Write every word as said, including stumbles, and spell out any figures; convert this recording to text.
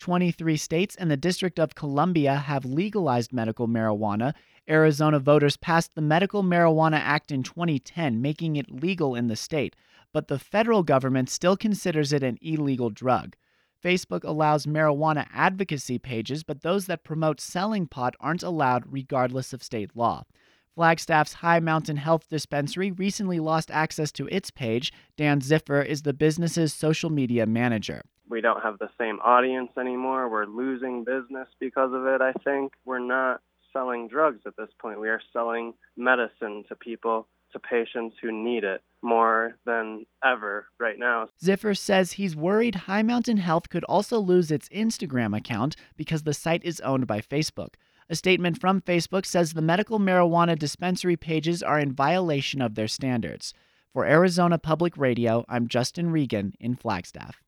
twenty-three states and the District of Columbia have legalized medical marijuana. Arizona voters passed the Medical Marijuana Act in twenty ten, making it legal in the state, but the federal government still considers it an illegal drug. Facebook allows marijuana advocacy pages, but those that promote selling pot aren't allowed regardless of state law. Flagstaff's High Mountain Health Dispensary recently lost access to its page. Dan Ziffer is the business's social media manager. We don't have the same audience anymore. We're losing business because of it, I think. We're not selling drugs at this point. We are selling medicine to people, to patients who need it more than ever right now. Ziffer says he's worried High Mountain Health could also lose its Instagram account because the site is owned by Facebook. A statement from Facebook says the medical marijuana dispensary pages are in violation of their standards. For Arizona Public Radio, I'm Justin Regan in Flagstaff.